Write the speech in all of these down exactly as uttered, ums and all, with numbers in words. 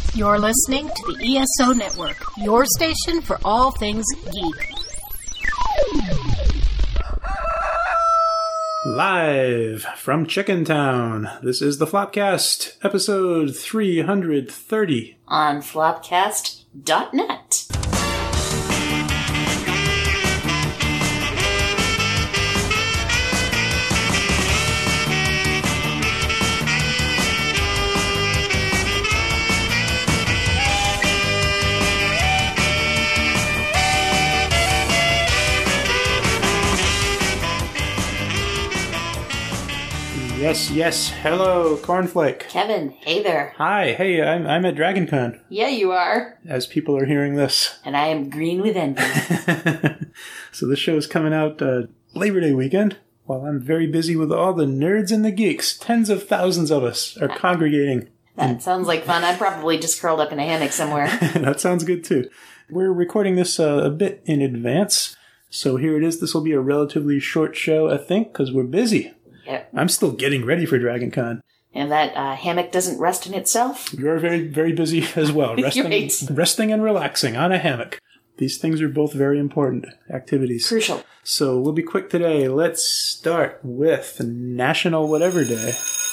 You're listening to the E S O Network, your station for all things geek. Live from Chicken Town, this is the Flopcast, episode three hundred thirty. On flopcast dot net. Yes, yes. Hello, Cornflake. Kevin, hey there. Hi, hey, I'm, I'm at DragonCon, Yeah, you are. as people are hearing this. And I am green with envy. So this show is coming out uh, Labor Day weekend, while I'm very busy with all the nerds and the geeks. Tens of thousands of us are congregating. That sounds like fun. I'm probably just curled up in a hammock somewhere. That sounds good, too. We're recording this uh, a bit in advance, so here it is. This will be a relatively short show, I think, because we're busy. Yep. I'm still getting ready for DragonCon. And that uh, hammock doesn't rest in itself. You're very, very busy as well. Resting, Right. resting and relaxing on a hammock. These things are both very important activities. Crucial. So we'll be quick today. Let's start with National Whatever Day.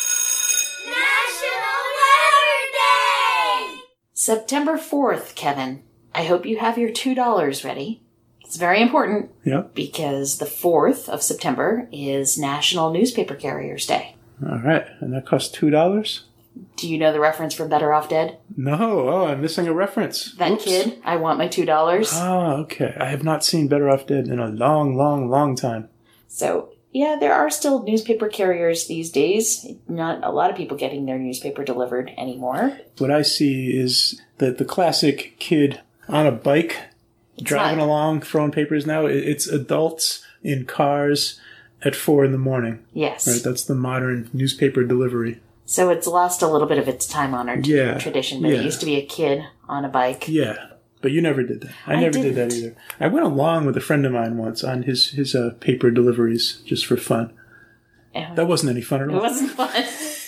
National Letter Day! September fourth, Kevin. I hope you have your two dollars ready. It's very important Yep. because the fourth of September is National Newspaper Carriers Day. All right. And that costs two dollars? Do you know the reference for Better Off Dead? No. Oh, I'm missing a reference. That Oops. kid, I want my two dollars. Ah, okay. I have not seen Better Off Dead in a long, long, long time. So, yeah, there are still newspaper carriers these days. Not a lot of people getting their newspaper delivered anymore. What I see is that the classic kid on a bike driving not- along, throwing papers now. it- It's adults in cars at four in the morning. Yes. Right, that's the modern newspaper delivery. So it's lost a little bit of its time-honored Yeah, tradition, but yeah. it used to be a kid on a bike. Yeah, but you never did that. I, I never did that didn't. either. I went along with a friend of mine once on his his uh, paper deliveries just for fun. And That wasn't any fun at it all. wasn't fun.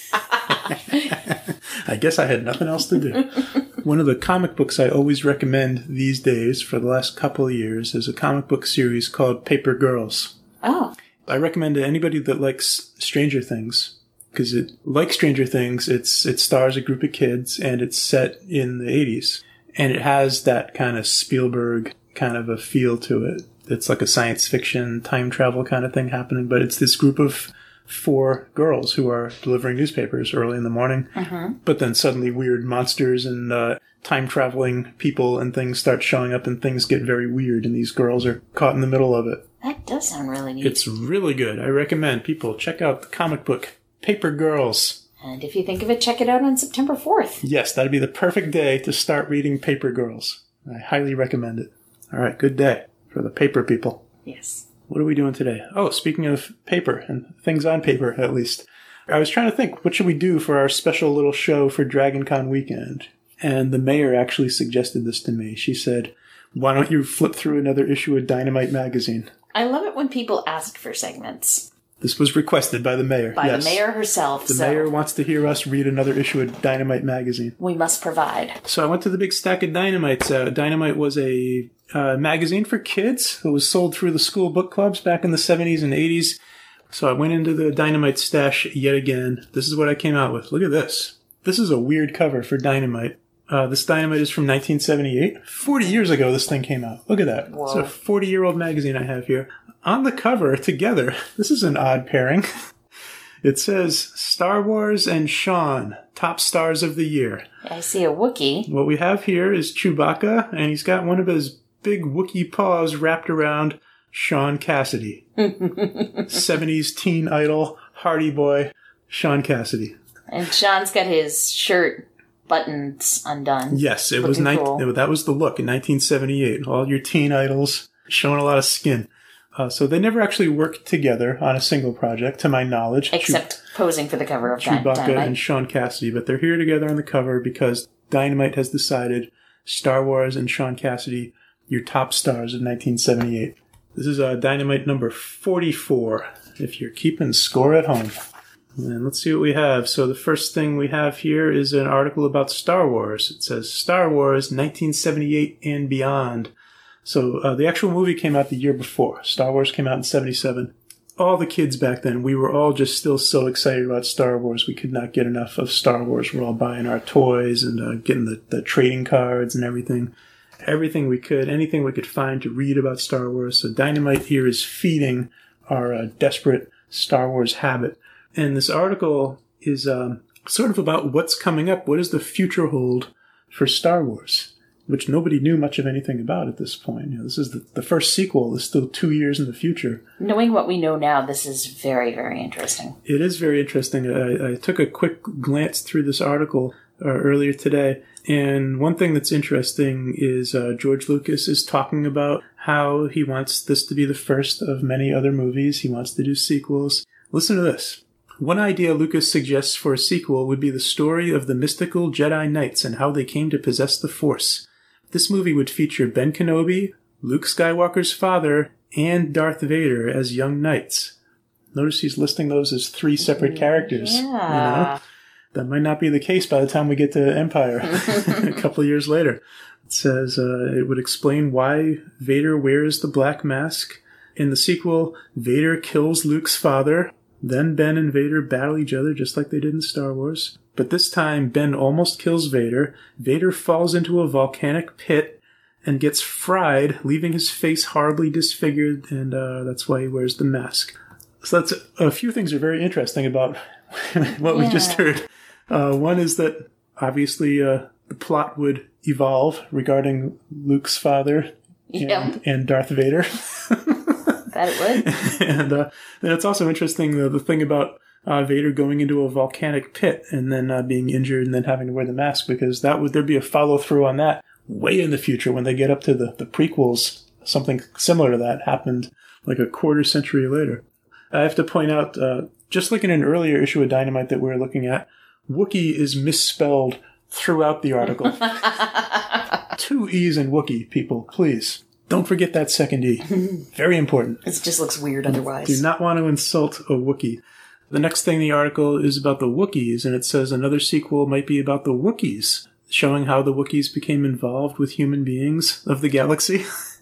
I guess I had nothing else to do. One of the comic books I always recommend these days for the last couple of years is a comic book series called Paper Girls. Oh, I recommend to anybody that likes Stranger Things, because it, like Stranger Things, it's it stars a group of kids and it's set in the eighties, and it has that kind of Spielberg kind of a feel to it. It's like a science fiction time travel kind of thing happening, but it's this group of four girls who are delivering newspapers early in the morning, but then suddenly weird monsters and uh, time traveling people and things start showing up, and things get very weird, and these girls are caught in the middle of it. that does sound really neat. It's really good. I recommend people check out the comic book Paper Girls. And if you think of it, check it out on September fourth. Yes, that'd be the perfect day to start reading Paper Girls. I highly recommend it. All right, good day for the paper people. Yes. What are we doing today? Oh, speaking of paper and things on paper, at least. I was trying to think, what should we do for our special little show for DragonCon weekend? And the mayor actually suggested this to me. She said, why don't you flip through another issue of Dynamite magazine? I love it when people ask for segments. This was requested by the mayor. By yes. the mayor herself, The so mayor wants to hear us read another issue of Dynamite magazine. we must provide. So I went to the big stack of Dynamites. Uh, Dynamite was a uh, magazine for kids. It was sold through the school book clubs back in the seventies and eighties. So I went into the Dynamite stash yet again. This is what I came out with. Look at this. This is a weird cover for Dynamite. Uh, this Dynamite is from nineteen seventy-eight. forty years ago this thing came out. Look at that. Whoa. It's a forty-year-old magazine I have here. On the cover, together, this is an odd pairing. It says, Star Wars and Sean, top stars of the year. I see a Wookiee. What we have here is Chewbacca, and he's got one of his big Wookiee paws wrapped around Sean Cassidy. seventies teen idol, Hardy Boy, Sean Cassidy. And Sean's got his shirt buttons undone. Yes, it was Looking ni- cool. that was the look in nineteen seventy-eight. All your teen idols showing a lot of skin. Uh, so they never actually worked together on a single project, to my knowledge. Except posing for the cover of Chew- Chewbacca Dynamite. and Sean Cassidy, but they're here together on the cover because Dynamite has decided Star Wars and Sean Cassidy, your top stars of nineteen seventy-eight. This is uh, Dynamite number forty-four, if you're keeping score at home. And let's see what we have. So the first thing we have here is an article about Star Wars. It says Star Wars nineteen seventy-eight and beyond. So uh, the actual movie came out the year before. Star Wars came out in seventy-seven. All the kids back then, we were all just still so excited about Star Wars. We could not get enough of Star Wars. We're all buying our toys and uh, getting the, the trading cards and everything. Everything we could, anything we could find to read about Star Wars. So Dynamite here is feeding our uh, desperate Star Wars habit. And this article is um, sort of about what's coming up. What does the future hold for Star Wars? Which nobody knew much of anything about at this point. You know, this is the, the first sequel. It's still two years in the future. Knowing what we know now, this is very, very interesting. It is very interesting. I, I took a quick glance through this article uh, earlier today, and one thing that's interesting is uh, George Lucas is talking about how he wants this to be the first of many other movies. He wants to do sequels. Listen to this. One idea Lucas suggests for a sequel would be the story of the mystical Jedi Knights and how they came to possess the Force. This movie would feature Ben Kenobi, Luke Skywalker's father, and Darth Vader as young knights. Notice he's listing those as three separate characters. Yeah. You know? That might not be the case by the time we get to Empire, a couple of years later. It says uh, it would explain why Vader wears the black mask. In the sequel, Vader kills Luke's father. Then Ben and Vader battle each other just like they did in Star Wars. But this time, Ben almost kills Vader. Vader falls into a volcanic pit and gets fried, leaving his face horribly disfigured, and uh, that's why he wears the mask. So that's a, a few things are very interesting about what yeah. we just heard. Uh, one is that, obviously, uh, the plot would evolve regarding Luke's father and, yep. and Darth Vader. That it would. and uh, then it's also interesting, uh, the thing about uh, Vader going into a volcanic pit and then uh, being injured and then having to wear the mask, because that would there'd be a follow-through on that way in the future when they get up to the, the prequels. Something similar to that happened like a quarter century later. I have to point out, uh, just like in an earlier issue of Dynamite that we we're looking at, Wookiee is misspelled throughout the article. Two E's in Wookiee, people, please. Don't forget that second E. Very important. It just looks weird otherwise. Do not want to insult a Wookiee. The next thing in the article is about the Wookiees, and it says another sequel might be about the Wookiees, showing how the Wookiees became involved with human beings of the galaxy.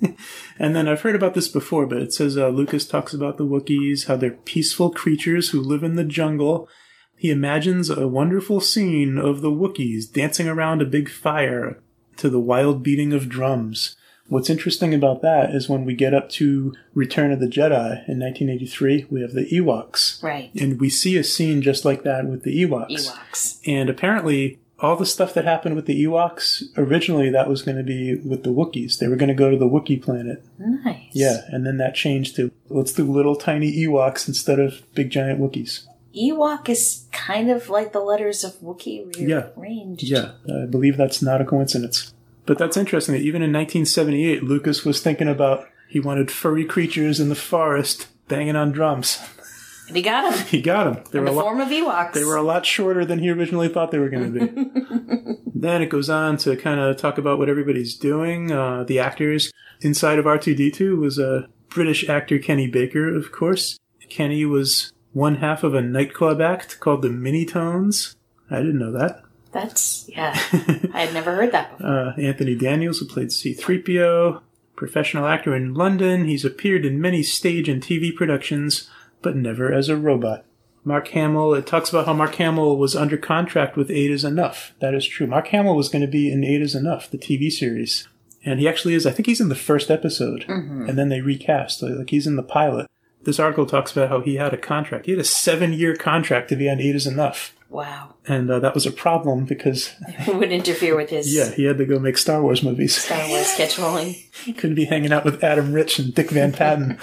And then I've heard about this before, but it says uh, Lucas talks about the Wookiees, how they're peaceful creatures who live in the jungle. He imagines a wonderful scene of the Wookiees dancing around a big fire to the wild beating of drums. What's interesting about that is when we get up to Return of the Jedi in nineteen eighty-three, we have the Ewoks. Right. And we see a scene just like that with the Ewoks. Ewoks. And apparently, all the stuff that happened with the Ewoks, originally that was going to be with the Wookiees. They were going to go to the Wookiee planet. Nice. Yeah, and then that changed to, let's do little tiny Ewoks instead of big giant Wookiees. Ewok is kind of like the letters of Wookiee rearranged. Yeah, yeah. I believe that's not a coincidence. But that's interesting that even in nineteen seventy-eight, Lucas was thinking about, he wanted furry creatures in the forest banging on drums. And he got them. He got them. They in were the a form lot, of Ewoks. They were a lot shorter than he originally thought they were going to be. Then it goes on to kind of talk about what everybody's doing. Uh, the actors inside of R two D two was a British actor, Kenny Baker, of course. Kenny was one half of a nightclub act called the Minitones. I didn't know that. That's, yeah. I had never heard that before. Uh, Anthony Daniels, who played C three P O, professional actor in London. He's appeared in many stage and T V productions, but never as a robot. Mark Hamill, it talks about how Mark Hamill was under contract with Eight Is Enough. That is true. Mark Hamill was going to be in Eight Is Enough, the T V series. And he actually is, I think he's in the first episode. Mm-hmm. And then they recast. Like, he's in the pilot. This article talks about how he had a contract. He had a seven-year contract to be on Eight Is Enough. Wow. And uh, that was a problem because... It would interfere with his... Yeah, he had to go make Star Wars movies. Star Wars scheduling. He couldn't be hanging out with Adam Rich and Dick Van Patten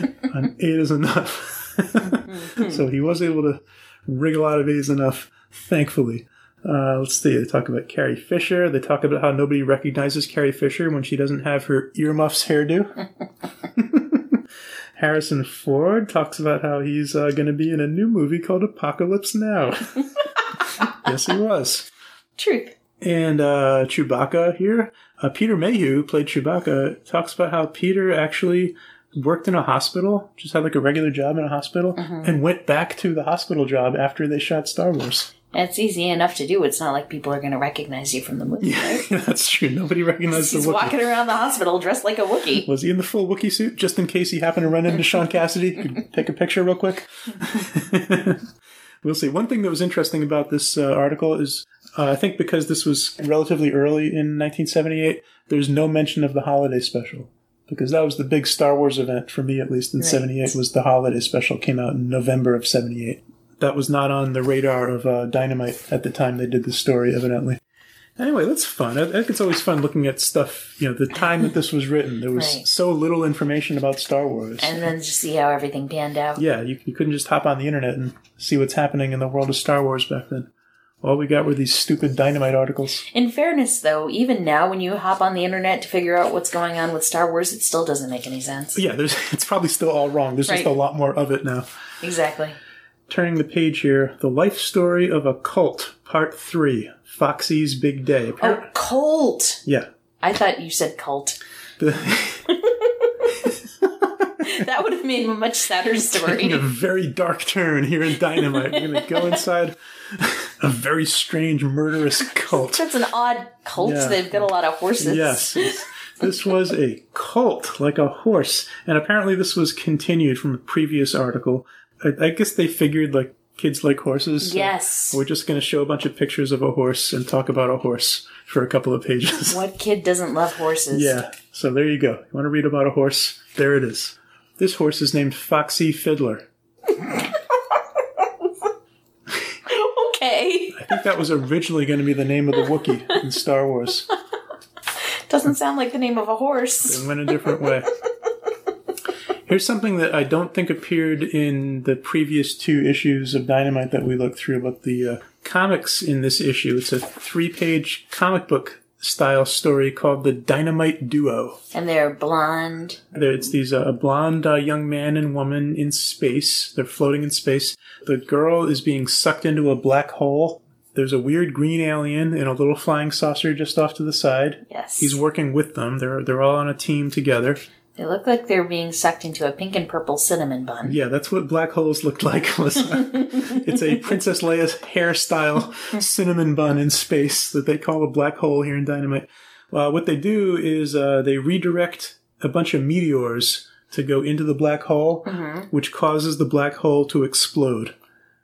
on Eight Is Enough. Mm-hmm. So he was able to wriggle out of Eight Is Enough, thankfully. Uh, let's see, they talk about Carrie Fisher. They talk about how nobody recognizes Carrie Fisher when she doesn't have her earmuffs hairdo. Harrison Ford talks about how he's uh, going to be in a new movie called Apocalypse Now. Yes, he was. Truth. And uh, Chewbacca here. Uh, Peter Mayhew, who played Chewbacca, talks about how Peter actually worked in a hospital, just had like a regular job in a hospital, mm-hmm. and went back to the hospital job after they shot Star Wars. It's easy enough to do. It's not like people are going to recognize you from the movie, yeah, right? Yeah, that's true. Nobody recognized the Wookiee. He's walking around the hospital dressed like a Wookiee. Was he in the full Wookiee suit, just in case he happened to run into Sean Cassidy? Could take a picture real quick? We'll see. One thing that was interesting about this uh, article is, uh, I think because this was relatively early in nineteen seventy-eight, there's no mention of the holiday special. Because that was the big Star Wars event, for me at least, in right. seventy-eight, was the holiday special. Came out in November of seventy-eight. That was not on the radar of uh, Dynamite at the time they did the story, evidently. Anyway, that's fun. I think it's always fun looking at stuff, you know, the time that this was written. There was right. so little information about Star Wars. And then just see how everything panned out. Yeah, you, you couldn't just hop on the internet and see what's happening in the world of Star Wars back then. All we got were these stupid Dynamite articles. In fairness, though, even now when you hop on the internet to figure out what's going on with Star Wars, it still doesn't make any sense. Yeah, there's, it's probably still all wrong. There's right. just a lot more of it now. Exactly. Turning the page here, The Life Story of a Cult, Part three, Foxy's Big Day. Appar- oh, cult! Yeah. I thought you said cult. The That would have made a much sadder story. Taking a very dark turn here in Dynamite. We're going to go inside a very strange, murderous cult. That's an odd cult. Yeah. They've got a lot of horses. Yes. This was a cult, like a horse. And apparently this was continued from a previous article. I, I guess they figured, like, kids like horses. So yes. We're just going to show a bunch of pictures of a horse and talk about a horse for a couple of pages. What kid doesn't love horses? Yeah. So there you go. You want to read about a horse? There it is. This horse is named Foxy Fiddler. Okay. I think that was originally going to be the name of the Wookiee in Star Wars. Doesn't sound like the name of a horse. It went a different way. Here's something that I don't think appeared in the previous two issues of Dynamite that we looked through, but the uh, comics in this issue. It's a three-page comic book style story called The Dynamite Duo. And they're blonde. It's these uh, a blonde uh, young man and woman in space. They're floating in space. The girl is being sucked into a black hole. There's a weird green alien in a little flying saucer just off to the side. Yes. He's working with them. They're they're all on a team together. They look like they're being sucked into a pink and purple cinnamon bun. Yeah, that's what black holes looked like. It's a Princess Leia's hairstyle cinnamon bun in space that they call a black hole here in Dynamite. Uh, what they do is uh, they redirect a bunch of meteors to go into the black hole, mm-hmm. which causes the black hole to explode.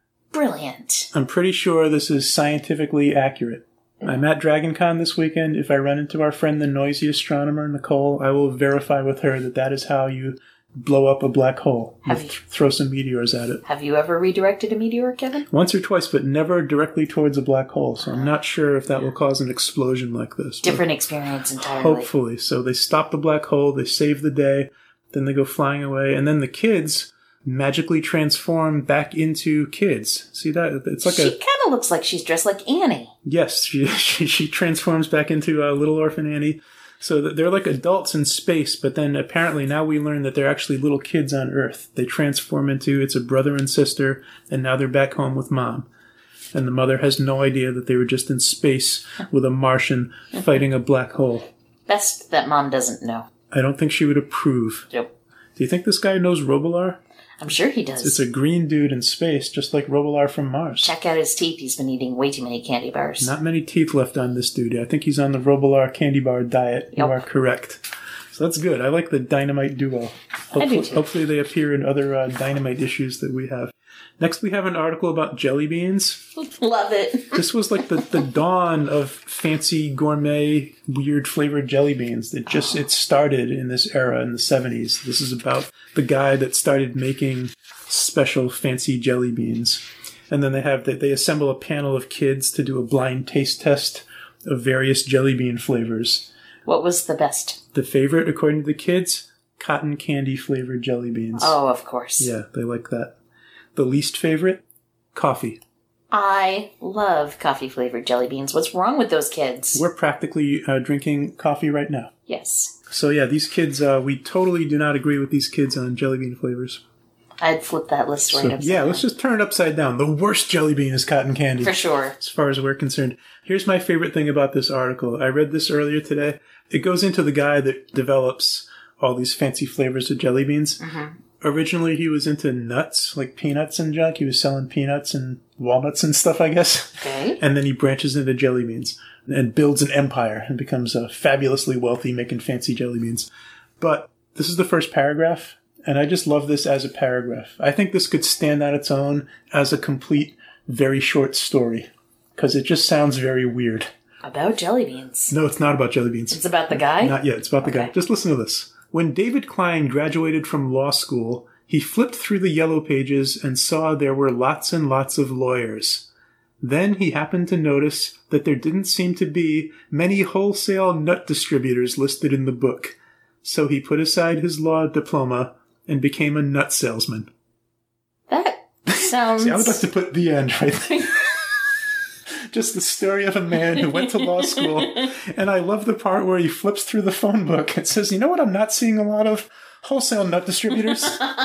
Brilliant. I'm pretty sure this is scientifically accurate. I'm at DragonCon this weekend. If I run into our friend, the noisy astronomer, Nicole, I will verify with her that that is how you blow up a black hole. You th- throw some meteors at it. Have you ever redirected a meteor, Kevin? Once or twice, but never directly towards a black hole. So I'm not sure if that will cause an explosion like this. Different experience entirely. Hopefully. So they stop the black hole, they save the day, then they go flying away, and then the kids magically transform back into kids. See that? It's like she a. She kind of looks like she's dressed like Annie. Yes, she she, she transforms back into uh, Little Orphan Annie. So that they're like adults in space, but then apparently now we learn that they're actually little kids on Earth. They transform into it's a brother and sister, and now they're back home with mom. And the mother has no idea that they were just in space with a Martian fighting a black hole. Best that mom doesn't know. I don't think she would approve. Nope. Do you think this guy knows Robolar? I'm sure he does. It's a green dude in space, just like Robolar from Mars. Check out his teeth. He's been eating way too many candy bars. Not many teeth left on this dude. I think he's on the Robolar candy bar diet. Yep. You are correct. So that's good. I like the Dynamite Duo. Hopefully, I do too. Hopefully they appear in other uh, Dynamite issues that we have. Next, we have an article about jelly beans. Love it. This was like the, the dawn of fancy, gourmet, weird flavored jelly beans. It just oh. it started in this era in the seventies. This is about the guy that started making special fancy jelly beans. And then they have they, they assemble a panel of kids to do a blind taste test of various jelly bean flavors. What was the best? The favorite, according to the kids, cotton candy flavored jelly beans. Oh, of course. Yeah, they like that. The least favorite, coffee. I love coffee-flavored jelly beans. What's wrong with those kids? We're practically uh, drinking coffee right now. Yes. So yeah, these kids, uh, we totally do not agree with these kids on jelly bean flavors. I'd flip that list right so, upside Yeah, down. let's just turn it upside down. The worst jelly bean is cotton candy. For sure. As far as we're concerned. Here's my favorite thing about this article. I read this earlier today. It goes into the guy that develops all these fancy flavors of jelly beans. Mm-hmm. Originally, he was into nuts, like peanuts and junk. He was selling peanuts and walnuts and stuff, I guess. Okay. And then he branches into jelly beans and builds an empire and becomes uh, fabulously wealthy making fancy jelly beans. But this is the first paragraph, and I just love this as a paragraph. I think this could stand on its own as a complete, very short story, because it just sounds very weird. About jelly beans. No, it's not about jelly beans. It's about the guy? Not yet. It's about the Okay. guy. Just listen to this. When David Klein graduated from law school, he flipped through the yellow pages and saw there were lots and lots of lawyers. Then he happened to notice that there didn't seem to be many wholesale nut distributors listed in the book. So he put aside his law diploma and became a nut salesman. That sounds... See, I would like to put the end right there. Just the story of a man who went to law school. And I love the part where he flips through the phone book and says, you know what I'm not seeing a lot of? Wholesale nut distributors.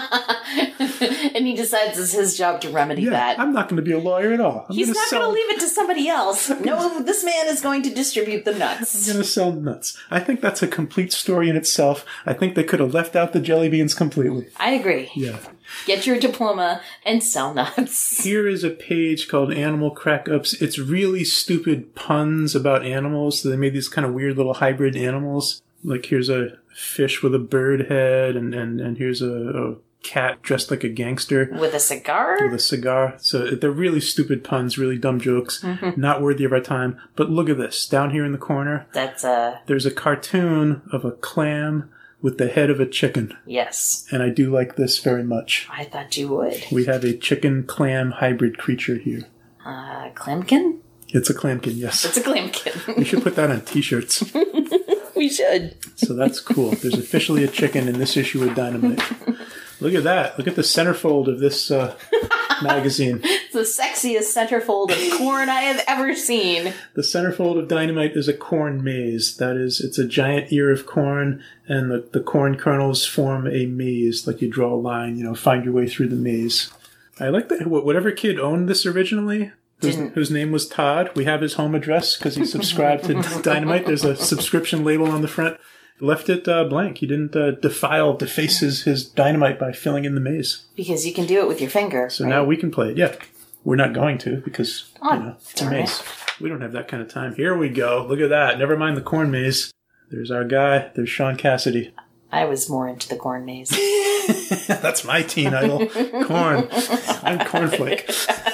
And he decides it's his job to remedy Yeah, that. I'm not going to be a lawyer at all. I'm He's gonna not sell, going to leave it to somebody else. No, this man is going to distribute the I'm nuts. going to sell nuts. I think that's a complete story in itself. I think they could have left out the jelly beans completely. I agree. Yeah. Get your diploma and sell nuts. Here is a page called Animal Crack-Ups. It's really stupid puns about animals. So they made these kind of weird little hybrid animals. Like here's a fish with a bird head, and, and, and here's a, a cat dressed like a gangster. With a cigar? With a cigar. So they're really stupid puns, really dumb jokes, mm-hmm. not worthy of our time. But look at this. Down here in the corner, That's a... there's a cartoon of a clam with the head of a chicken. Yes. And I do like this very much. I thought you would. We have a chicken-clam hybrid creature here. Uh, Clamkin? It's a clamkin, yes. It's a Clamkin. We should put that on t-shirts. We should. So that's cool. There's officially a chicken in this issue of Dynamite. Look at that. Look at the centerfold of this uh, magazine. It's the sexiest centerfold of corn I have ever seen. The centerfold of Dynamite is a corn maze. That is, it's a giant ear of corn, and the, the corn kernels form a maze. Like you draw a line, you know, find your way through the maze. I like that. Whatever kid owned this originally, whose, whose name was Todd, we have his home address because he subscribed to Dynamite. There's a subscription label on the front. Left it uh, blank. He didn't uh, defile, deface his, his Dynamite by filling in the maze. Because you can do it with your finger. So right? now we can play it. Yeah. We're not going to because, oh, you know, it's a darn maze. it. We don't have that kind of time. Here we go. Look at that. Never mind the corn maze. There's our guy. There's Sean Cassidy. I was more into the corn maze. That's my teen idol. Corn. I'm Cornflake.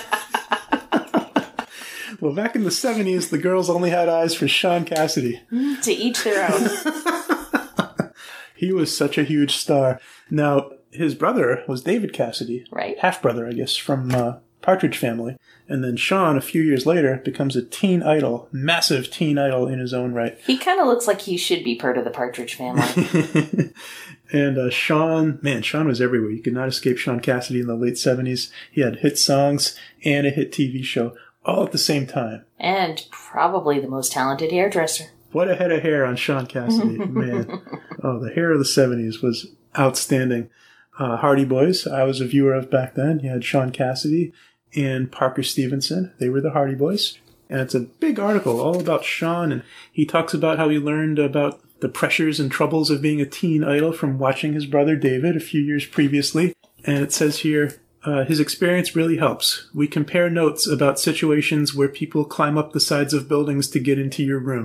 Well, back in the seventies, the girls only had eyes for Sean Cassidy. To each their own. He was such a huge star. Now, his brother was David Cassidy. Right. Half-brother, I guess, from uh, Partridge Family. And then Sean, a few years later, becomes a teen idol. Massive teen idol in his own right. He kind of looks like he should be part of the Partridge Family. And uh, Sean, man, Sean was everywhere. You could not escape Sean Cassidy in the late seventies. He had hit songs and a hit T V show all at the same time. And probably the most talented hairdresser. What a head of hair on Sean Cassidy, man. Oh, the hair of the seventies was outstanding. Uh, Hardy Boys, I was a viewer of back then. You had Sean Cassidy and Parker Stevenson. They were the Hardy Boys. And it's a big article all about Sean. And he talks about how he learned about the pressures and troubles of being a teen idol from watching his brother David a few years previously. And it says here, Uh, his experience really helps. We compare notes about situations where people climb up the sides of buildings to get into your room.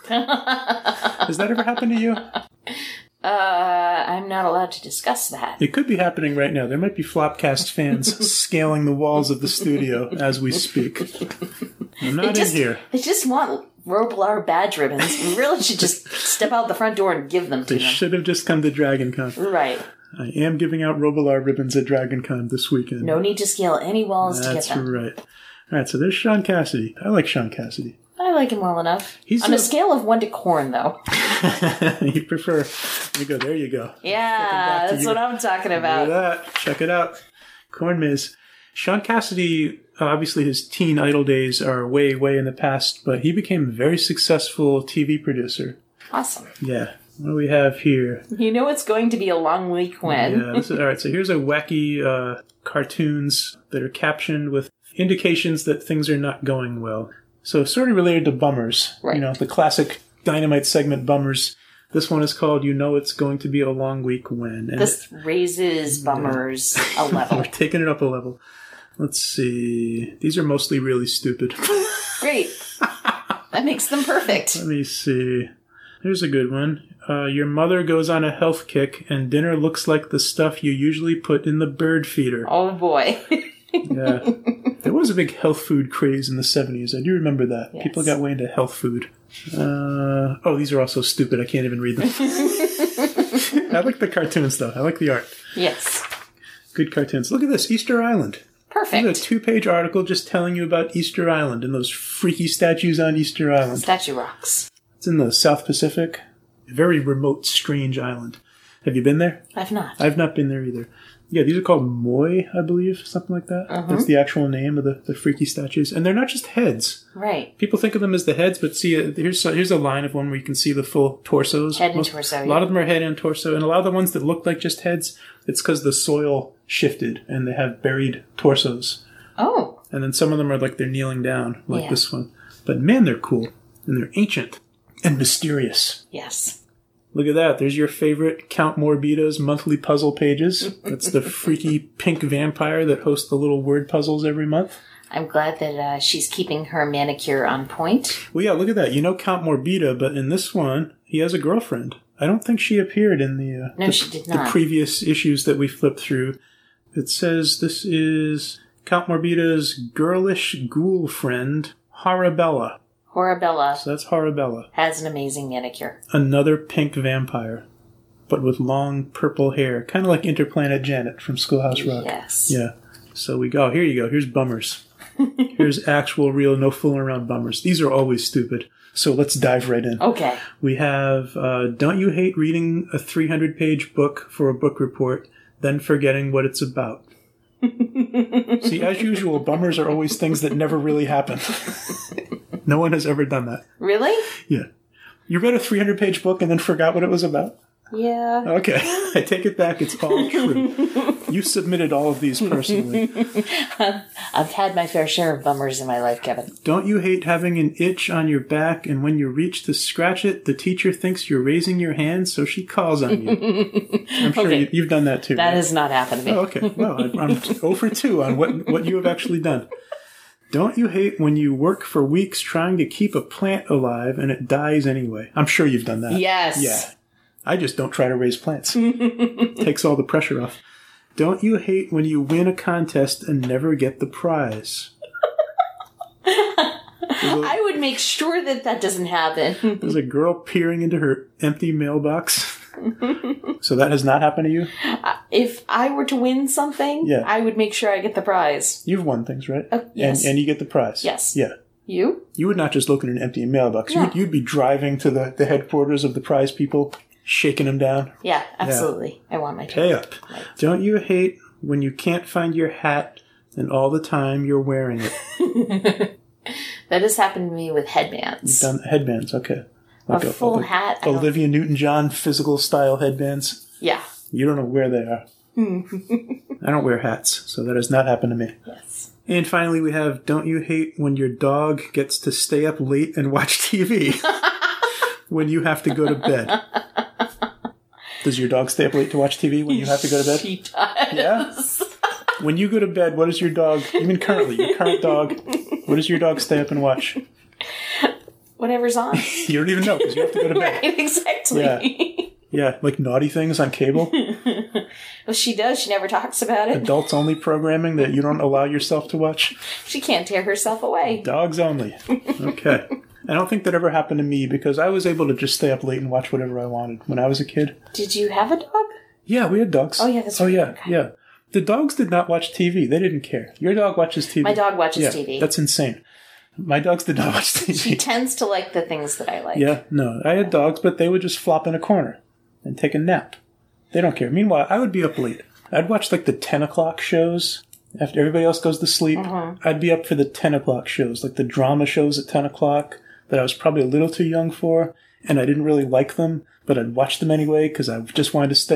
Has that ever happened to you? Uh, I'm not allowed to discuss that. It could be happening right now. There might be Flopcast fans scaling the walls of the studio as we speak. I'm not just, in here. They just want Roblar badge ribbons. We really should just step out the front door and give them to They them. should have just come to Dragon Con. Right. I am giving out Robolar ribbons at Dragon Con this weekend. No need to scale any walls That's to get them. right. All right, so there's Sean Cassidy. I like Sean Cassidy. I like him well enough. He's On a, a- scale of one to corn, though. You prefer... There you go. There you go. Yeah, to that's you. what I'm talking Look about. at that. Check it out. Corn Maze. Sean Cassidy, uh, obviously his teen idol days are way, way in the past, but he became a very successful T V producer. Awesome. Yeah. What do we have here? You know it's going to be a long week when. Yeah, this is, all right, so here's a wacky uh, cartoons that are captioned with indications that things are not going well. So sort of related to bummers. Right. You know, the classic Dynamite segment bummers. This one is called You Know It's Going to Be a Long Week When. And This raises bummers a level. we're taking it up a level. Let's see. These are mostly really stupid. Great. That makes them perfect. Let me see. Here's a good one. Uh, your mother goes on a health kick and dinner looks like the stuff you usually put in the bird feeder. Oh, boy. Yeah. There was a big health food craze in the seventies. I do remember that. Yes. People got way into health food. Uh, oh, these are also stupid. I can't even read them. I like the cartoons, though. I like the art. Yes. Good cartoons. Look at this. Easter Island. Perfect. Look at a two-page article just telling you about Easter Island and those freaky statues on Easter Island. Statue rocks. It's in the South Pacific. A very remote, strange island. Have you been there? I've not. I've not been there either. Yeah, these are called moi, I believe, something like that. Uh-huh. That's the actual name of the, the freaky statues. And they're not just heads. Right. People think of them as the heads, but see, uh, here's here's a line of one where you can see the full torsos. Head and Most- torso, A lot yeah. of them are head and torso, and a lot of the ones that look like just heads, it's because the soil shifted and they have buried torsos. Oh. And then some of them are like they're kneeling down, like Yeah. this one. But man, they're cool. And they're ancient and mysterious. Yes. Look at that. There's your favorite Count Morbido's monthly puzzle pages. That's the freaky pink vampire that hosts the little word puzzles every month. I'm glad that uh, she's keeping her manicure on point. Well, yeah, look at that. You know Count Morbido, but in this one, he has a girlfriend. I don't think she appeared in the, uh, No, the, she did the not. previous issues that we flipped through. It says this is Count Morbido's girlish ghoul friend, Harabella. Horabella So that's Harabella. has an amazing manicure. Another pink vampire, but with long purple hair. Kind of like Interplanet Janet from Schoolhouse Rock. Yes. Yeah. So we go. Here you go. Here's bummers. Here's actual, real, no fooling around bummers. These are always stupid. So let's dive right in. Okay. We have, uh, don't you hate reading a three hundred page book for a book report, then forgetting what it's about? See, as usual, bummers are always things that never really happen. No one has ever done that. Really? Yeah. You read a three hundred page book and then forgot what it was about? Yeah. Okay. I take it back. It's all true. You submitted all of these personally. I've had my fair share of bummers in my life, Kevin. Don't you hate having an itch on your back and when you reach to scratch it, the teacher thinks you're raising your hand, so she calls on you? I'm sure Okay. you, you've done that too. That right? has not happened to me. Oh, okay. Well, I- I'm zero for two on what, what you have actually done. Don't you hate when you work for weeks trying to keep a plant alive and it dies anyway? I'm sure you've done that. Yes. Yeah. I just don't try to raise plants. Takes all the pressure off. Don't you hate when you win a contest and never get the prize? I would make sure that that doesn't happen. There's a girl peering into her empty mailbox. So that has not happened to you? If I were to win something, Yeah. I would make sure I get the prize. You've won things, right? Uh, yes. And, and you get the prize. Yes. Yeah. You? You would not just look at an empty mailbox. No. You'd, you'd be driving to the, the headquarters of the prize people, shaking them down. Yeah, absolutely. I want my Pay up. Right. Don't you hate when you can't find your hat and all the time you're wearing it? That has happened to me with headbands. Done headbands, okay. A full like hat. I don't- Olivia Newton-John physical style headbands. Yeah. You don't know where they are. I don't wear hats, so that has not happened to me. Yes. And finally, we have, don't you hate when your dog gets to stay up late and watch T V when you have to go to bed? Does your dog stay up late to watch T V when you have to go to bed? She does. Yeah? When you go to bed, what does your dog, even currently, your current dog, what does your dog stay up and watch? Whatever's on. You don't even know because you have to go to bed. Right, exactly. Yeah. Yeah, like naughty things on cable. Well, she does. She never talks about it. Adults only programming that you don't allow yourself to watch. She can't tear herself away. Dogs only. Okay. I don't think that ever happened to me because I was able to just stay up late and watch whatever I wanted when I was a kid. Did you have a dog? Yeah, we had dogs. Oh, yeah, that's Oh, right. yeah, Okay. yeah. The dogs did not watch T V. They didn't care. Your dog watches T V. My dog watches yeah, T V. That's insane. My dogs did not watch T V. She tends to like the things that I like. Yeah, no. I had dogs, but they would just flop in a corner and take a nap. They don't care. Meanwhile, I would be up late. I'd watch like the ten o'clock shows after everybody else goes to sleep. Mm-hmm. I'd be up for the ten o'clock shows, like the drama shows at ten o'clock that I was probably a little too young for, and I didn't really like them, but I'd watch them anyway because I just wanted to stay up.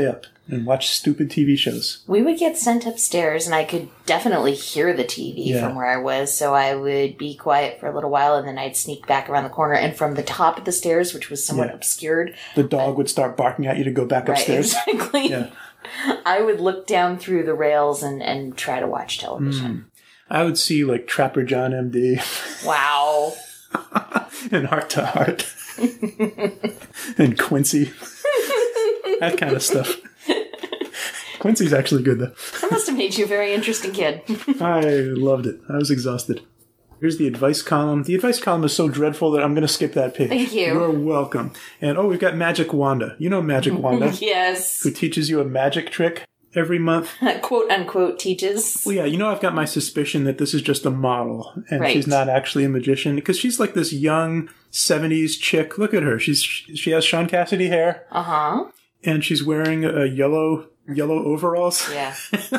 and watch stupid T V shows. We would get sent upstairs, and I could definitely hear the T V Yeah. from where I was, so I would be quiet for a little while, and then I'd sneak back around the corner, and from the top of the stairs, which was somewhat Yeah. obscured... The dog would start barking at you to go back Right, upstairs. exactly. Yeah. I would look down through the rails and, and try to watch television. I would see like Trapper John M D Wow. and Heart to Heart and Quincy. That kind of stuff. Quincy's actually good though. That must have made you a very interesting kid. I loved it. I was exhausted. Here's the advice column. The advice column is so dreadful that I'm going to skip that page. Thank you. You're welcome. And oh, we've got Magic Wanda. You know Magic Wanda, Yes. who teaches you a magic trick every month. Quote unquote teaches. Well, yeah, you know I've got my suspicion that this is just a model and Right. she's not actually a magician because she's like this young seventies chick. Look at her. She's she has Sean Cassidy hair Uh-huh. and she's wearing a yellow yellow overalls. Yeah.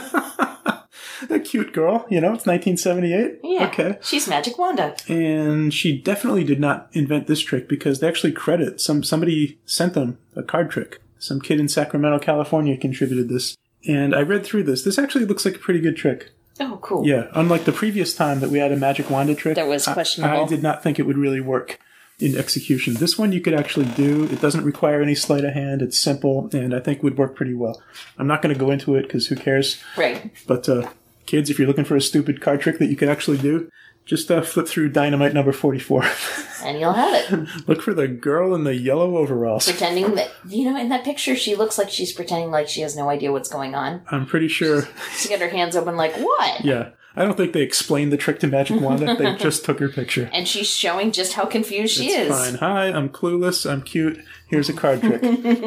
A cute girl, you know, it's nineteen seventy-eight. Yeah. Okay. She's Magic Wanda. And she definitely did not invent this trick because they actually credit some somebody sent them a card trick. Some kid in Sacramento, California contributed this. And I read through this. This actually looks like a pretty good trick. Oh, cool. Yeah, unlike the previous time that we had a Magic Wanda trick. That was I- questionable. I, did not think it would really work in execution. This one you could actually do. It doesn't require any sleight of hand. It's simple, and I think would work pretty well. I'm not going to go into it because who cares? Right. But uh, kids, if you're looking for a stupid card trick that you could actually do, just uh, flip through Dynamite number forty-four. And you'll have it. Look for the girl in the yellow overalls. Pretending that, you know, in that picture, she looks like she's pretending like she has no idea what's going on. I'm pretty sure. She's got her hands open like, what? Yeah. I don't think they explained the trick to Magic Wanda. They just took her picture. And she's showing just how confused she It's is. fine. Hi, I'm clueless. I'm cute. Here's a card trick.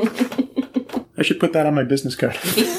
I should put that on my business card.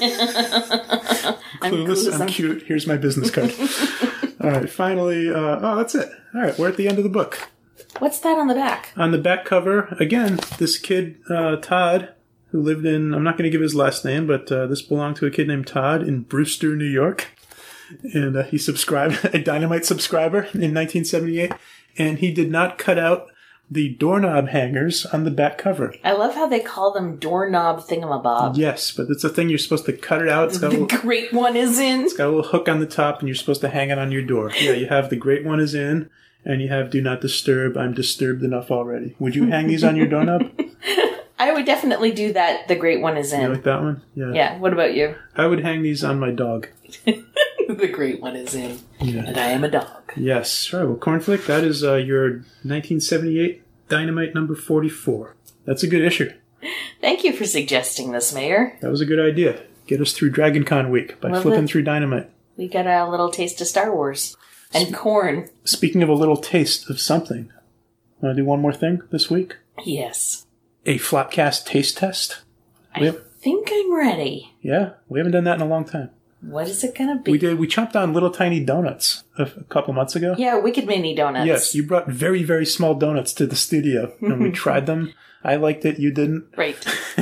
I'm clueless, clueless, I'm I'm- cute. Here's my business card. All right, finally. Uh, oh, that's it. All right, we're at the end of the book. What's that on the back? On the back cover, again, this kid, uh, Todd, who lived in, I'm not going to give his last name, but uh, this belonged to a kid named Todd in Brewster, New York. And uh, he subscribed, a Dynamite subscriber in nineteen seventy-eight. And he did not cut out the doorknob hangers on the back cover. I love how they call them doorknob thingamabob. Yes, but it's a thing you're supposed to cut it out. It's got a The little, great one is in. it's got a little hook on the top, and you're supposed to hang it on your door. Yeah, you have the great one is in, and you have do not disturb. I'm disturbed enough already. Would you hang these on your doorknob? I would definitely do that. The great one is You in. like that one? Yeah. Yeah, what about you? I would hang these on my dog. The great one is in. Yeah. And I am a dog. Yes. All right. Well, Cornflake, that is uh, your nineteen seventy-eight Dynamite number forty-four. That's a good issue. Thank you for suggesting this, Mayor. That was a good idea. Get us through Dragon Con week by Love flipping it. through Dynamite. We got a little taste of Star Wars. And corn. Speaking of a little taste of something, want to do one more thing this week? Yes. A Flopcast taste test. We I have, think I'm ready. yeah, we haven't done that in a long time. What is it gonna be? We did. We chomped on little tiny donuts a, a couple months ago. Yeah, Wicked Mini Donuts. Yes, you brought very very small donuts to the studio, and we tried them. I liked it. You didn't. Right.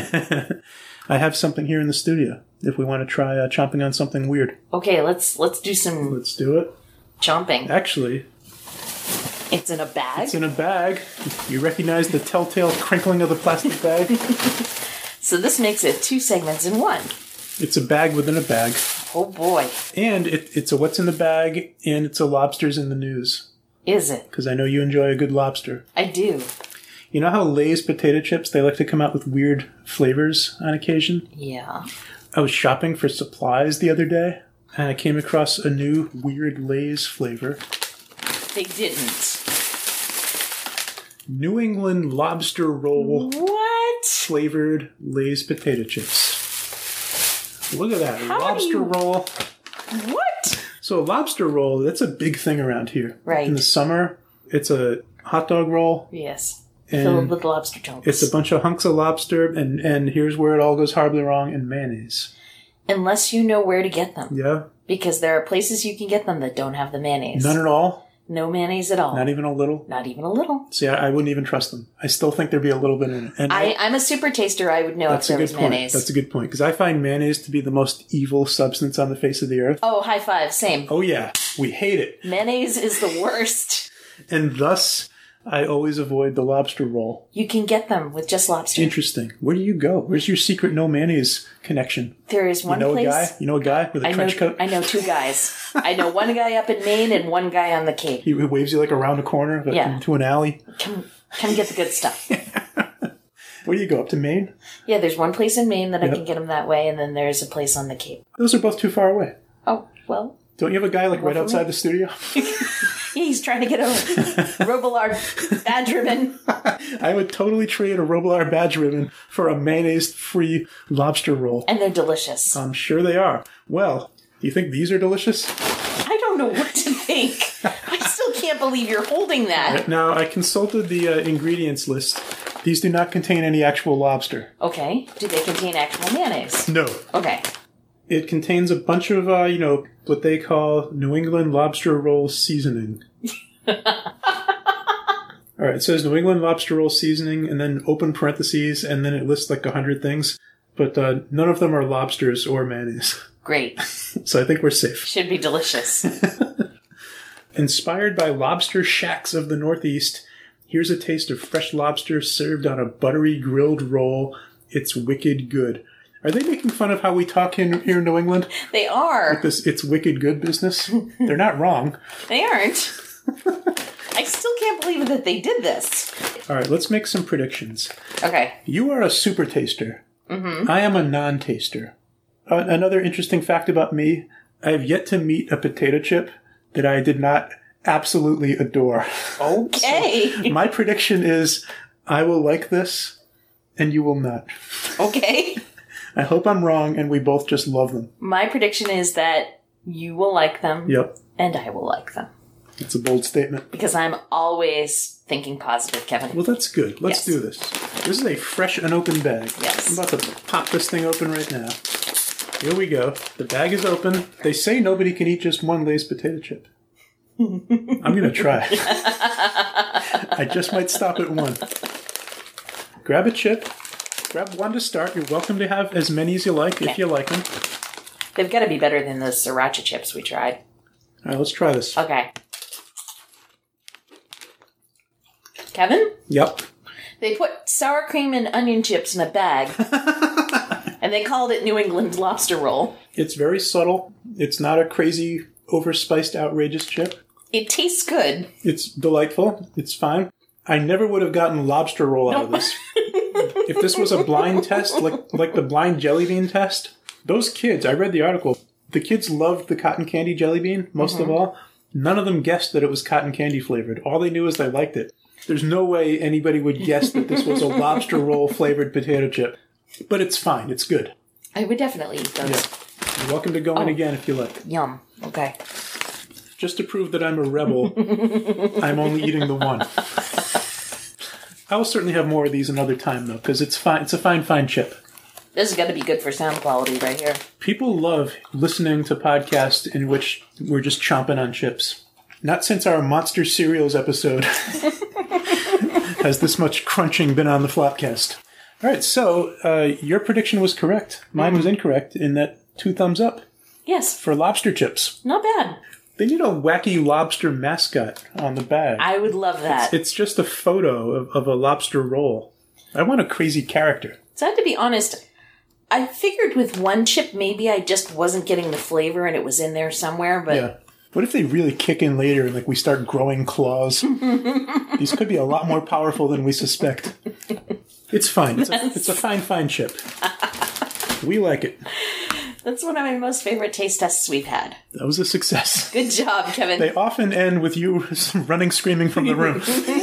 I have something here in the studio. If we want to try uh, chomping on something weird, Okay, let's let's do some let's do it. chomping. Actually, It's in a bag. it's in a bag. You recognize the telltale crinkling of the plastic bag? So this makes it two segments in one. It's a bag within a bag. Oh boy. And it, it's a what's in the bag, and it's a lobster's in the news. Is it? Because I know you enjoy a good lobster. I do. You know how Lay's potato chips, they like to come out with weird flavors on occasion? Yeah. I was shopping for supplies the other day, and I came across a new weird Lay's flavor. They didn't. New England lobster roll What? flavored Lay's potato chips. Look at that. How do lobster you- roll. What? So a lobster roll, that's a big thing around here. Right. In the summer, it's a hot dog roll. Yes. And Filled with lobster chunks. It's a bunch of hunks of lobster, and, and here's where it all goes horribly wrong, and mayonnaise. Unless you know where to get them. Yeah? Because there are places you can get them that don't have the mayonnaise. None at all? No mayonnaise at all. Not even a little? Not even a little. See, I, I wouldn't even trust them. I still think there'd be a little bit in it. And I, I'm a super taster. I would know if that's a there good was point. mayonnaise. That's a good point, because I find mayonnaise to be the most evil substance on the face of the earth. Oh, high five. Same. Oh yeah, we hate it. Mayonnaise is the worst. And thus, I always avoid the lobster roll. You can get them with just lobster. Interesting. Where do you go? Where's your secret no mayonnaise connection? There is one you know place. a guy? You know a guy with a I trench know, coat? I know two guys. I know one guy up in Maine and one guy on the Cape. He waves you like around a corner like, Yeah. into an alley. Come, come get the good stuff. Where do you go? Up to Maine? Yeah, there's one place in Maine that Yep. I can get them that way, and then there's a place on the Cape. Those are both too far away. Oh, well. Don't you have a guy like Well, right for outside me. the studio? Yeah, he's trying to get a Robillard badge ribbon. I would totally trade a Robillard badge ribbon for a mayonnaise-free lobster roll. And they're delicious. I'm sure they are. Well, do you think these are delicious? I don't know what to think. I still can't believe you're holding that. Now, I consulted the uh, ingredients list. These do not contain any actual lobster. Okay. Do they contain actual mayonnaise? No. Okay. It contains a bunch of, uh, you know, what they call New England lobster roll seasoning. All right, it says New England lobster roll seasoning, and then open parentheses, and then it lists like a hundred things. But uh, none of them are lobsters or mayonnaise. Great. So I think we're safe. Should be delicious. Inspired by lobster shacks of the Northeast, here's a taste of fresh lobster served on a buttery grilled roll. It's wicked good. Are they making fun of how we talk in, here in New England? They are. This it's wicked good business? They're not wrong. They aren't. I still can't believe that they did this. All right, let's make some predictions. Okay. You are a super taster. Mm-hmm. I am a non-taster. Uh, another interesting fact about me, I have yet to meet a potato chip that I did not absolutely adore. Okay. So my prediction is I will like this and you will not. Okay. I hope I'm wrong and we both just love them. My prediction is that you will like them. Yep. And I will like them. It's a bold statement. Because I'm always thinking positive, Kevin. Well, that's good. Let's Yes. do this. This is a fresh and open bag. Yes. I'm about to pop this thing open right now. Here we go. The bag is open. They say nobody can eat just one Lay's potato chip. I'm going to try. I just might stop at one. Grab a chip. Grab one to start. You're welcome to have as many as you like Okay. if you like them. They've got to be better than the sriracha chips we tried. All right, let's try this. Okay. Kevin? Yep. They put sour cream and onion chips in a bag. And they called it New England lobster roll. It's very subtle. It's not a crazy, overspiced, outrageous chip. It tastes good. It's delightful. It's fine. I never would have gotten lobster roll out of this. If this was a blind test, like like the blind jelly bean test, those kids, I read the article, the kids loved the cotton candy jelly bean, most Mm-hmm. of all. None of them guessed that it was cotton candy flavored. All they knew is they liked it. There's no way anybody would guess that this was a lobster roll flavored potato chip. But it's fine. It's good. I would definitely eat those. Yeah. You're welcome to go in Oh. again if you like. Yum. Okay. Just to prove that I'm a rebel, I'm only eating the one. I will certainly have more of these another time, though, because it's fine. It's a fine, fine chip. This is going to be good for sound quality right here. People love listening to podcasts in which we're just chomping on chips. Not since our Monster Cereals episode has this much crunching been on the Flopcast. All right, so uh, your prediction was correct. Mine was incorrect in that two thumbs up Yes. for lobster chips. Not bad. They need a wacky lobster mascot on the bag. I would love that. It's just a photo of, of a lobster roll. I want a crazy character. So I have to be honest, I figured with one chip maybe I just wasn't getting the flavor and it was in there somewhere, but Yeah. What if they really kick in later and like we start growing claws? These could be a lot more powerful than we suspect. It's fine. It's a, it's a fine, fine chip. We like it. that's one of my most favorite taste tests we've had. That was a success. Good job, Kevin. They often end with you running screaming from the room.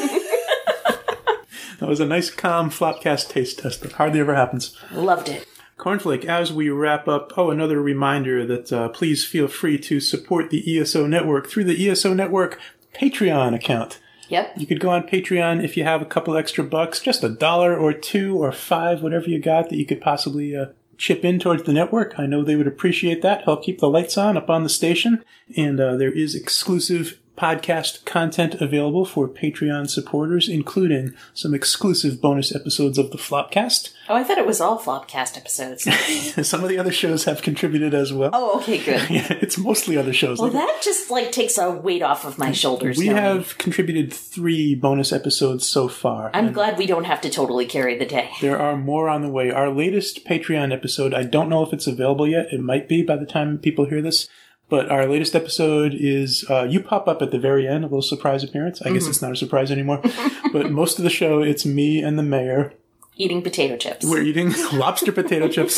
That was a nice, calm Flopcast taste test that hardly ever happens. Loved it. Cornflake, as we wrap up, oh, another reminder that uh, please feel free to support the E S O Network through the E S O Network Patreon account. Yep. You could go on Patreon if you have a couple extra bucks, just a dollar or two or five, whatever you got that you could possibly uh, chip in towards the network. I know they would appreciate that. Help keep the lights on up on the station. And uh, there is exclusive podcast content available for Patreon supporters, including some exclusive bonus episodes of the Flopcast. Oh, I thought it was all Flopcast episodes. Some of the other shows have contributed as well. Oh, okay, good. Yeah, it's mostly other shows. Well, like, that just, like, takes a weight off of my shoulders. we knowing. have contributed three bonus episodes so far. I'm and glad we don't have to totally carry the day. there are more on the way. Our latest Patreon episode, I don't know if it's available yet. It might be by the time people hear this. But our latest episode is, uh, you pop up at the very end, a little surprise appearance. I mm-hmm. guess it's not a surprise anymore. But most of the show, it's me and the mayor. Eating potato chips. We're eating lobster potato chips.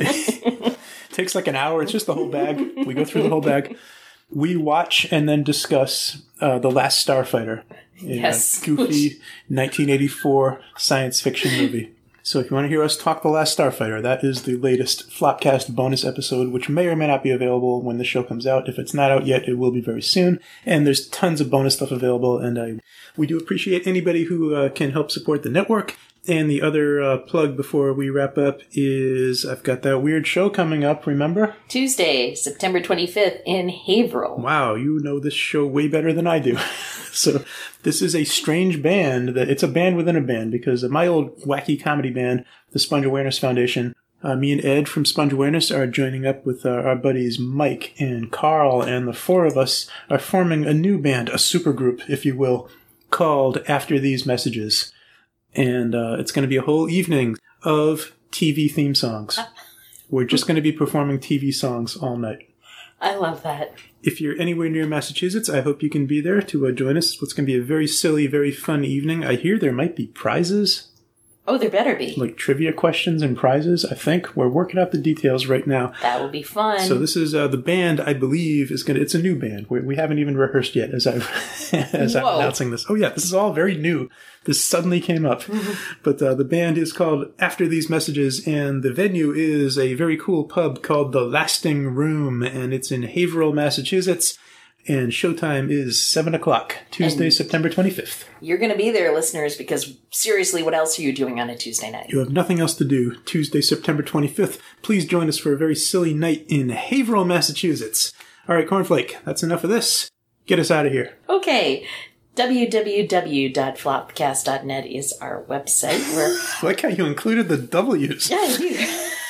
It takes like an hour. It's just the whole bag. We go through the whole bag. We watch and then discuss uh, The Last Starfighter. Yes. A goofy nineteen eighty-four science fiction movie. So if you want to hear us talk The Last Starfighter, that is the latest Flopcast bonus episode, which may or may not be available when the show comes out. If it's not out yet, it will be very soon. And there's tons of bonus stuff available, and I, we do appreciate anybody who uh, can help support the network. And the other uh, plug before we wrap up is I've got that weird show coming up, remember? Tuesday, September twenty-fifth in Haverhill. Wow, you know this show way better than I do. So this is a strange band. that It's a band within a band, because my old wacky comedy band, the Sponge Awareness Foundation, uh, me and Ed from Sponge Awareness are joining up with uh, our buddies Mike and Carl, and the four of us are forming a new band, a supergroup, if you will, called After These Messages. And uh, it's going to be a whole evening of T V theme songs. We're just going to be performing T V songs all night. I love that. If you're anywhere near Massachusetts, I hope you can be there to uh, join us. It's going to be a very silly, very fun evening. I hear there might be prizes. Oh, there better be. Like trivia questions and prizes, I think. We're working out the details right now. That will be fun. So this is uh, the band, I believe, is going to... It's a new band. We, we haven't even rehearsed yet as, I've, as I'm announcing this. Oh, yeah, this is all very new. This suddenly came up. But uh, the band is called After These Messages, and the venue is a very cool pub called The Lasting Room, and it's in Haverhill, Massachusetts. And showtime is seven o'clock, Tuesday, and September twenty-fifth. You're going to be there, listeners, because seriously, what else are you doing on a Tuesday night? You have nothing else to do. Tuesday, September twenty-fifth. Please join us for a very silly night in Haverhill, Massachusetts. All right, Cornflake, that's enough of this. Get us out of here. Okay. w w w dot flopcast dot net is our website. Where I like how you included the W's. Yeah, I do.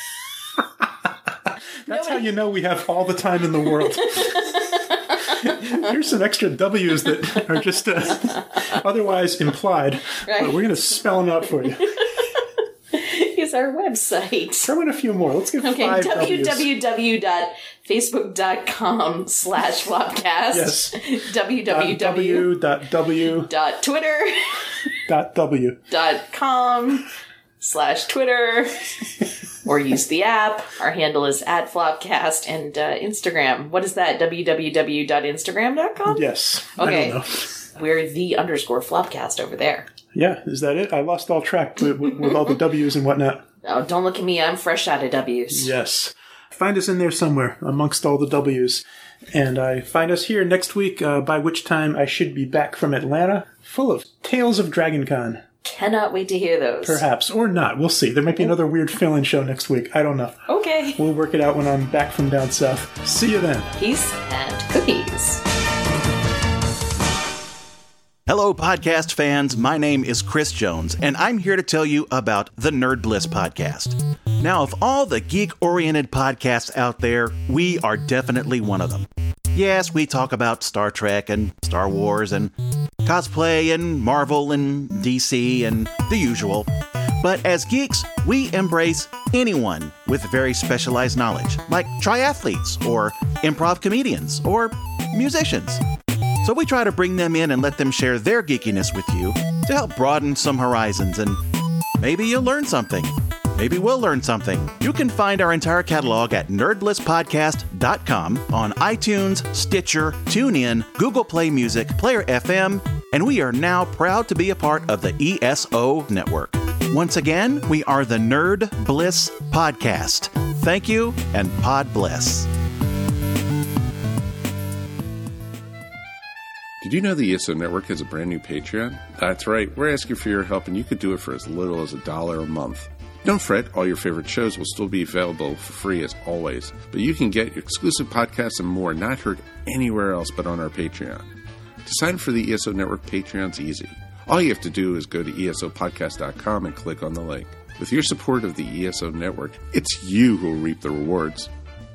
That's no, how I... you know we have all the time in the world. Here's some extra W's that are just uh, otherwise implied. Right. But we're going to spell them out for you. Is our website. Throw in a few more. Let's get okay, five w w w W's. dot facebook dot com slash flopcast. Yes. w w w dot w dot twitter dot w dot com slash Twitter. Or use the app. Our handle is at Flopcast, and uh, Instagram. What is that? w w w dot instagram dot com? Yes. Okay. I don't know. We're the underscore Flopcast over there. Yeah, is that it? I lost all track with, with, with all the W's and whatnot. Oh, don't look at me. I'm fresh out of W's. Yes. Find us in there somewhere amongst all the W's. And I find us here next week, uh, by which time I should be back from Atlanta, full of Tales of Dragon Con. Cannot wait to hear those. Perhaps, or not. We'll see. There might be another weird fill-in show next week. I don't know. Okay. We'll work it out when I'm back from down south. See you then. Peace and cookies. Hello, podcast fans. My name is Chris Jones, and I'm here to tell you about the Nerd Bliss podcast. Now, of all the geek-oriented podcasts out there, we are definitely one of them. Yes, we talk about Star Trek and Star Wars and cosplay and Marvel and D C and the usual. But as geeks, we embrace anyone with very specialized knowledge, like triathletes or improv comedians or musicians. So we try to bring them in and let them share their geekiness with you to help broaden some horizons, and maybe you'll learn something. Maybe we'll learn something. You can find our entire catalog at nerd bliss podcast dot com on iTunes, Stitcher, TuneIn, Google Play Music, Player F M, and we are now proud to be a part of the E S O network. Once again, we are the Nerd Bliss Podcast. Thank you, and pod bless. Did you know the E S O Network has a brand new Patreon? That's right, we're asking for your help, and you could do it for as little as a dollar a month. Don't fret, all your favorite shows will still be available for free as always, but you can get exclusive podcasts and more not heard anywhere else but on our Patreon. To sign for the E S O Network Patreon's easy. All you have to do is go to E S O podcast dot com and click on the link. With your support of the E S O Network, it's you who will reap the rewards.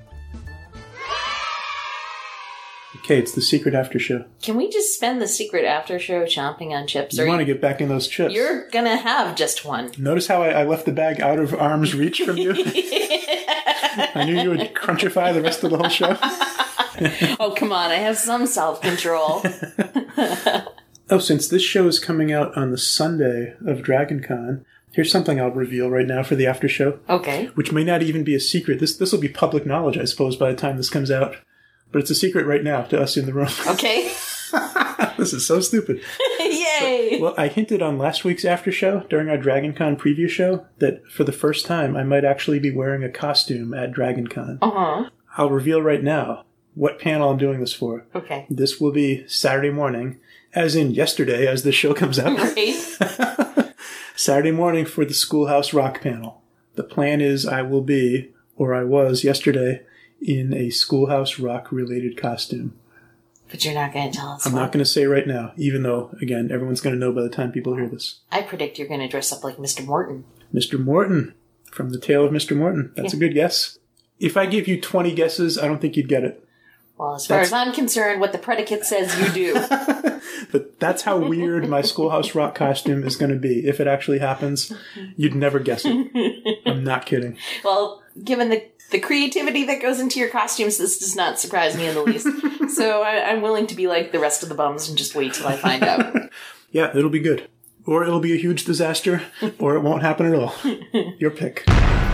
Okay, it's the secret after show. Can we just spend the secret after show chomping on chips? You Or want to get back in those chips. You're gonna have just one. Notice how I, I left the bag out of arm's reach from you? I knew you would crunchify the rest of the whole show. Oh, come on. I have some self-control. Oh, since this show is coming out on the Sunday of DragonCon, here's something I'll reveal right now for the after show. Okay. Which may not even be a secret. This this will be public knowledge, I suppose, by the time this comes out. But it's a secret right now to us in the room. Okay. This is so stupid. Yay! Well, I hinted on last week's after show during our DragonCon preview show that for the first time I might actually be wearing a costume at DragonCon. Uh-huh. I'll reveal right now what panel I'm doing this for. Okay. This will be Saturday morning, as in yesterday as this show comes out. Right. Saturday morning for the Schoolhouse Rock panel. The plan is I will be, or I was yesterday, in a Schoolhouse Rock related costume. But you're not going to tell us I'm what. not going to say right now, even though, again, everyone's going to know by the time people hear this. I predict you're going to dress up like Mister Morton. Mister Morton, from the Tale of Mister Morton. That's Yeah. a good guess. If I give you twenty guesses, I don't think you'd get it. Well, as far That's- as I'm concerned, what the predicate says you do. But that's how weird my Schoolhouse Rock costume is going to be. If it actually happens, you'd never guess it. I'm not kidding. Well, given the, the creativity that goes into your costumes, this does not surprise me in the least. So I, I'm willing to be like the rest of the bums and just wait till I find out. Yeah, it'll be good. Or it'll be a huge disaster, or it won't happen at all. Your pick.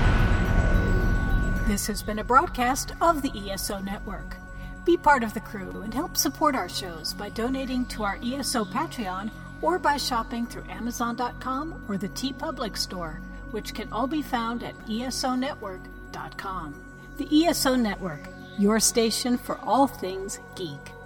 This has been a broadcast of the E S O Network. Be part of the crew and help support our shows by donating to our E S O Patreon or by shopping through Amazon dot com or the TeePublic store, which can all be found at E S O network dot com. The E S O Network, your station for all things geek.